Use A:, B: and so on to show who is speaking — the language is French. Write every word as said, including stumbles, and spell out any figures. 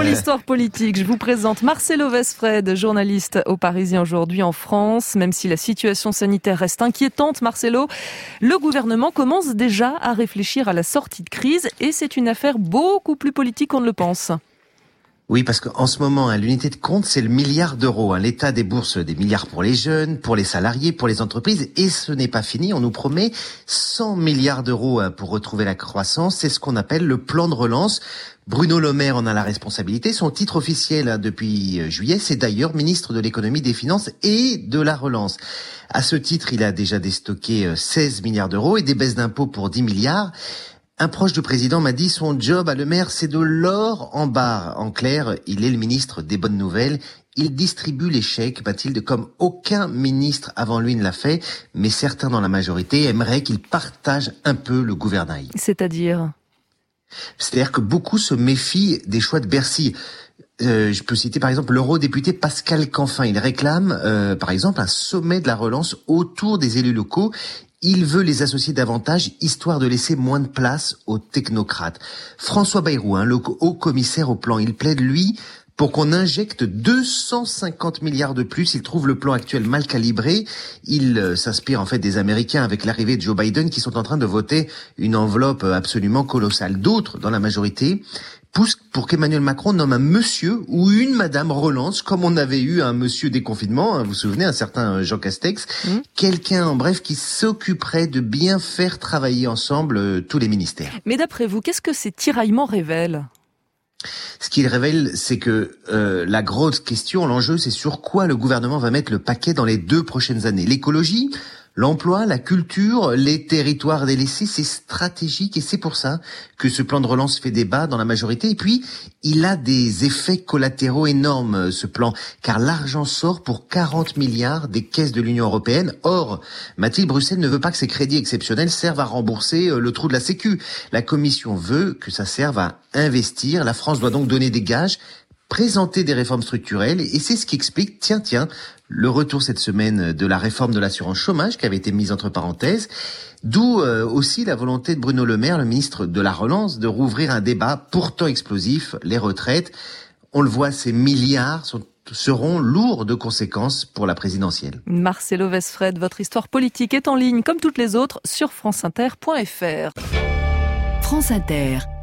A: l'histoire politique, je vous présente Marcelo Vesfred, journaliste au Parisien aujourd'hui en France. Même si la situation sanitaire reste inquiétante, Marcelo, le gouvernement commence déjà à réfléchir à la sortie de crise et c'est une affaire beaucoup plus politique qu'on ne le pense.
B: Oui, parce qu'en ce moment, hein, l'unité de compte, c'est le milliard d'euros. Hein. L'État débourse des milliards pour les jeunes, pour les salariés, pour les entreprises. Et ce n'est pas fini. On nous promet cent milliards d'euros hein, pour retrouver la croissance. C'est ce qu'on appelle le plan de relance. Bruno Le Maire en a la responsabilité. Son titre officiel hein, depuis juillet, c'est d'ailleurs ministre de l'économie, des finances et de la relance. À ce titre, il a déjà déstocké seize milliards d'euros et des baisses d'impôts pour dix milliards. Un proche du président m'a dit son job à Le Maire, c'est de l'or en barre. En clair, il est le ministre des bonnes nouvelles. Il distribue les chèques, Mathilde, comme aucun ministre avant lui ne l'a fait. Mais certains dans la majorité aimeraient qu'il partage un peu le gouvernail.
A: C'est-à-dire ?
B: C'est-à-dire que beaucoup se méfient des choix de Bercy. Euh, je peux citer par exemple l'eurodéputé Pascal Canfin. Il réclame euh, par exemple un sommet de la relance autour des élus locaux. Il veut les associer davantage, histoire de laisser moins de place aux technocrates. François Bayrou, hein, le haut commissaire au plan, il plaide, lui, pour qu'on injecte deux cent cinquante milliards de plus. Il trouve le plan actuel mal calibré. Il euh, s'inspire en fait des Américains avec l'arrivée de Joe Biden qui sont en train de voter une enveloppe absolument colossale. D'autres, dans la majorité, pousse pour qu'Emmanuel Macron nomme un monsieur ou une madame relance, comme on avait eu un monsieur déconfinement, hein, vous vous souvenez, un certain Jean Castex, mmh. Quelqu'un, en bref, qui s'occuperait de bien faire travailler ensemble euh, tous les ministères.
A: Mais d'après vous, qu'est-ce que ces tiraillements révèlent ?
B: Ce qu'il révèle, c'est que euh, la grosse question, l'enjeu, c'est sur quoi le gouvernement va mettre le paquet dans les deux prochaines années. L'écologie, l'emploi, la culture, les territoires délaissés, c'est stratégique et c'est pour ça que ce plan de relance fait débat dans la majorité. Et puis, il a des effets collatéraux énormes, ce plan, car l'argent sort pour quarante milliards des caisses de l'Union européenne. Or, Mathilde, Bruxelles ne veut pas que ces crédits exceptionnels servent à rembourser le trou de la Sécu. La Commission veut que ça serve à investir. La France doit donc donner des gages, présenter des réformes structurelles, et c'est ce qui explique, tiens, tiens, le retour cette semaine de la réforme de l'assurance chômage qui avait été mise entre parenthèses, d'où euh, aussi la volonté de Bruno Le Maire, le ministre de la Relance, de rouvrir un débat pourtant explosif, les retraites. On le voit, ces milliards sont, seront lourds de conséquences pour la présidentielle.
A: Marcelo Vesfred, votre histoire politique est en ligne, comme toutes les autres, sur franceinter point f r.
C: France Inter.